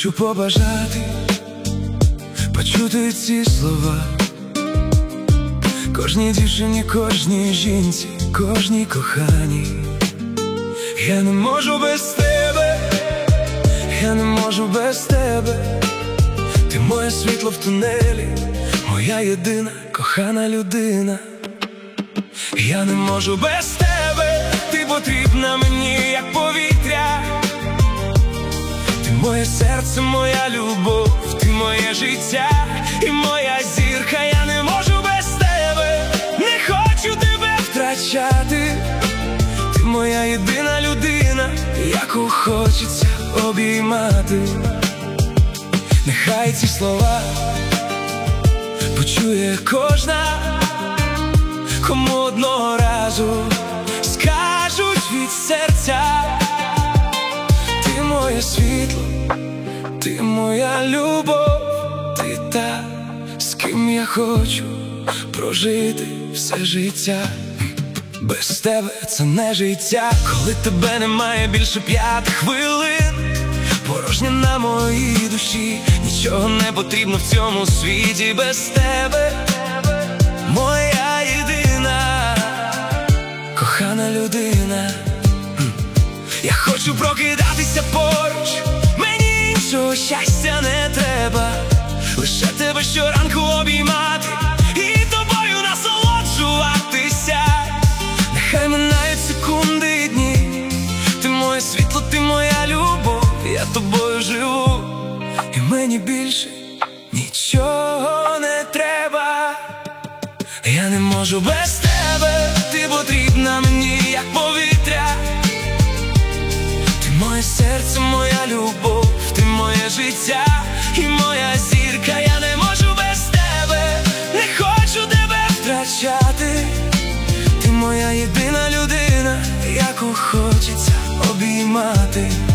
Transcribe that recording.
хочу побажати, почути ці слова кожній дівчині, кожній жінці, кожній коханій. Я не можу без тебе, я не можу без тебе. Ти моє світло в тунелі, моя єдина кохана людина. Я не можу без тебе, ти потрібна мені, як повітря. Ти моє серце, моя любов, ти моє життя і моя зірка. Я не можу без тебе, не хочу тебе втрачати. Ти моя єдина людина, яку хочеться обіймати. Нехай ці слова почує кожна, кому одного разу скажуть від серця. Ти моє світло, ти моя любов, ти та, з ким я хочу прожити все життя. Без тебе це не життя, коли тебе немає більше 5 хвилин. Порожня на моїй душі, нічого не потрібно в цьому світі без тебе. Моя єдина кохана людина. Я хочу прокидатися поруч, мені іншого щастя не треба. Лише тебе щоранку обіймати і тобою насолоджуватися. Нехай минають секунди і дні, ти моє світло, ти моя любов. Я тобою живу, і мені більше нічого не треба. Я не можу без тебе, ти потрібна мені, як повітря. Ти моє серце, моя любов, ти моє життя і моя зірка. Я не можу без тебе, не хочу тебе втрачати. Ти моя єдина людина, яку хочеться обіймати.